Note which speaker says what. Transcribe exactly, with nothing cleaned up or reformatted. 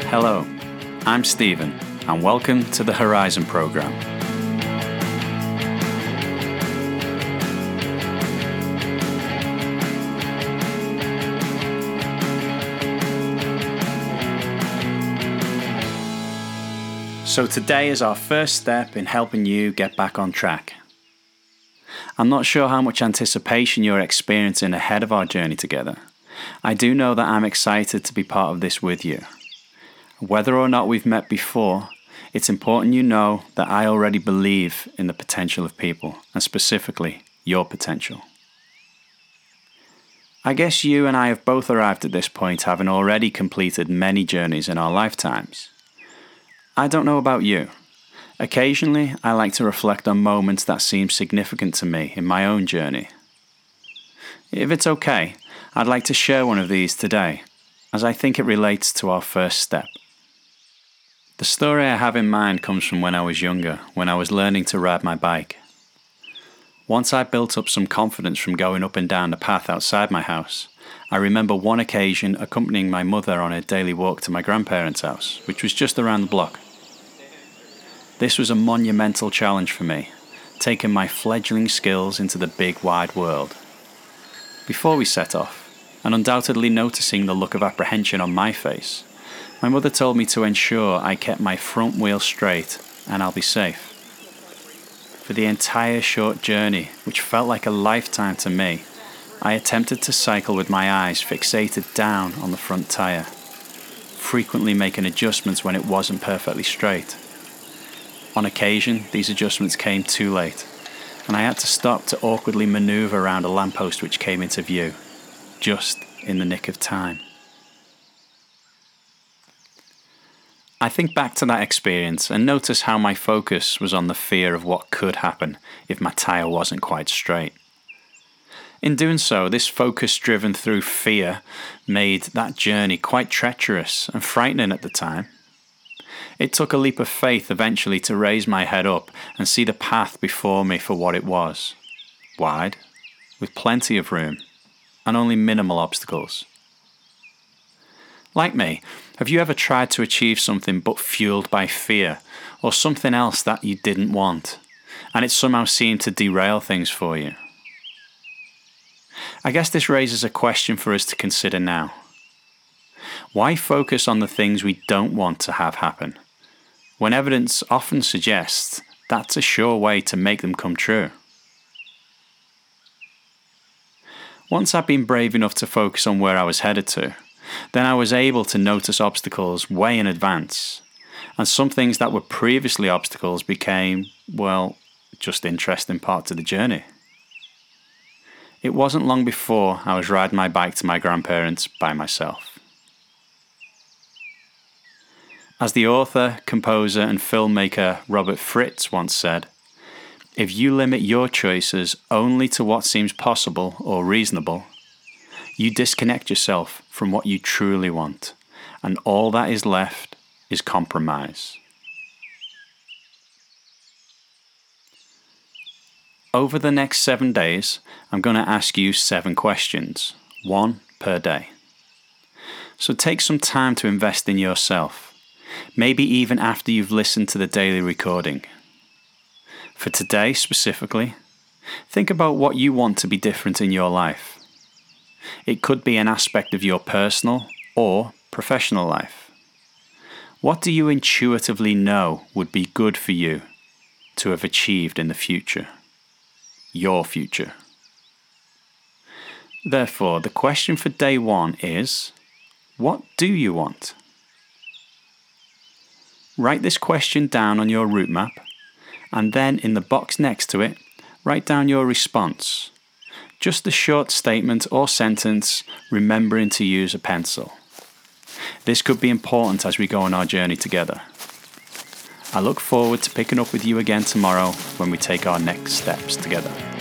Speaker 1: Hello, I'm Stephen, and welcome to the Horizon Programme. So today is our first step in helping you get back on track. I'm not sure how much anticipation you're experiencing ahead of our journey together. I do know that I'm excited to be part of this with you. Whether or not we've met before, it's important you know that I already believe in the potential of people, and specifically your potential. I guess you and I have both arrived at this point having already completed many journeys in our lifetimes. I don't know about you. Occasionally, I like to reflect on moments that seem significant to me in my own journey. If it's okay, I'd like to share one of these today, as I think it relates to our first step. The story I have in mind comes from when I was younger, when I was learning to ride my bike. Once I built up some confidence from going up and down the path outside my house, I remember one occasion accompanying my mother on a daily walk to my grandparents' house, which was just around the block. This was a monumental challenge for me, taking my fledgling skills into the big wide world. Before we set off, and undoubtedly noticing the look of apprehension on my face, my mother told me to ensure I kept my front wheel straight and I'll be safe. For the entire short journey, which felt like a lifetime to me, I attempted to cycle with my eyes fixated down on the front tyre, frequently making adjustments when it wasn't perfectly straight. On occasion, these adjustments came too late, and I had to stop to awkwardly manoeuvre around a lamppost which came into view, just in the nick of time. I think back to that experience and notice how my focus was on the fear of what could happen if my tyre wasn't quite straight. In doing so, this focus driven through fear made that journey quite treacherous and frightening at the time. It took a leap of faith eventually to raise my head up and see the path before me for what it was. Wide, with plenty of room, and only minimal obstacles. Like me, have you ever tried to achieve something but fueled by fear, or something else that you didn't want, and it somehow seemed to derail things for you? I guess this raises a question for us to consider now. Why focus on the things we don't want to have happen, when evidence often suggests that's a sure way to make them come true? Once I'd been brave enough to focus on where I was headed to, then I was able to notice obstacles way in advance, and some things that were previously obstacles became, well, just interesting parts of the journey. It wasn't long before I was riding my bike to my grandparents by myself. As the author, composer, and filmmaker Robert Fritz once said, "If you limit your choices only to what seems possible or reasonable, you disconnect yourself from what you truly want, and all that is left is compromise." Over the next seven days, I'm going to ask you seven questions, one per day. So take some time to invest in yourself, maybe even after you've listened to the daily recording. For today specifically, think about what you want to be different in your life. It could be an aspect of your personal or professional life. What do you intuitively know would be good for you to have achieved in the future? Your future. Therefore, the question for day one is, what do you want? Write this question down on your route map, and then in the box next to it, write down your response. Just a short statement or sentence, remembering to use a pencil. This could be important as we go on our journey together. I look forward to picking up with you again tomorrow when we take our next steps together.